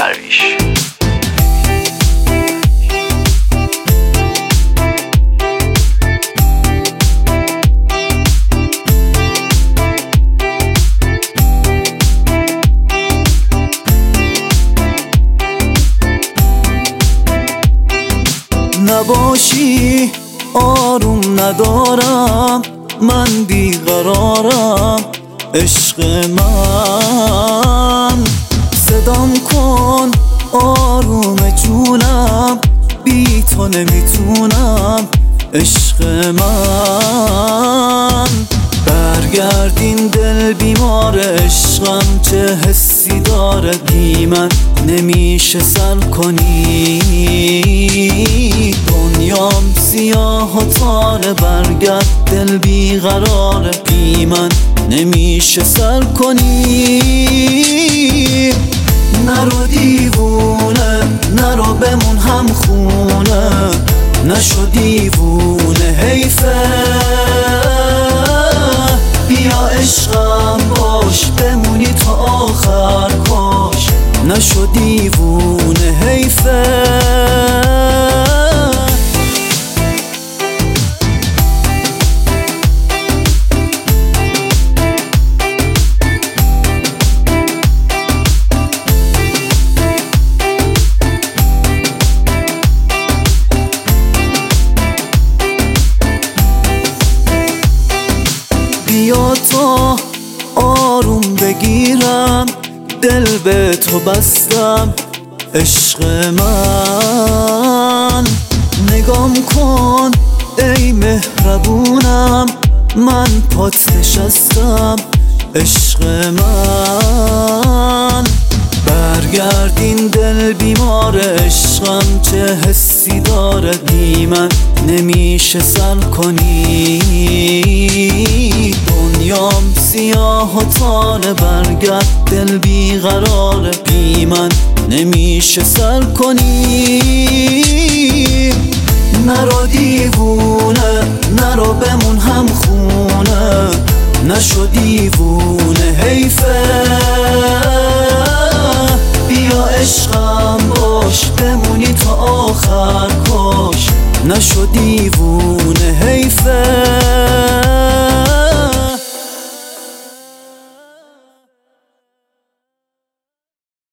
درویش. نباشی آروم ندارم، من بیقرارم عشق من. صدام کن آروم جونم، بی تو نمیتونم عشق من. برگردین دل بیمار عشقم، چه حسی داره بی من نمیشه سر کنی. دنیام سیاه و تاره، برگرد دل بیقراره بی من نمیشه سر کنی. نرو دیوونه، نرو بمون هم خونه، نشو دیوونه حیفه. بیا عشقم باش، بمونی تا آخر کاش، نشو دیوونه حیفه. بیا تا آروم بگیرم، دل به تو بستم عشق من. نگام کن ای مهربونم، من پات نشستم عشق من. برگردین دل بیمار عشقم، چه حسی داره بی من نمیشه سر کنی. دنیام سیاه و تاره، برگرد دل بیقراره بی من نمیشه سر کنی. نرو دیوونه، نرو بمون هم خونه، نشو دیوونه حیفه. بیا عشقم باش، بمون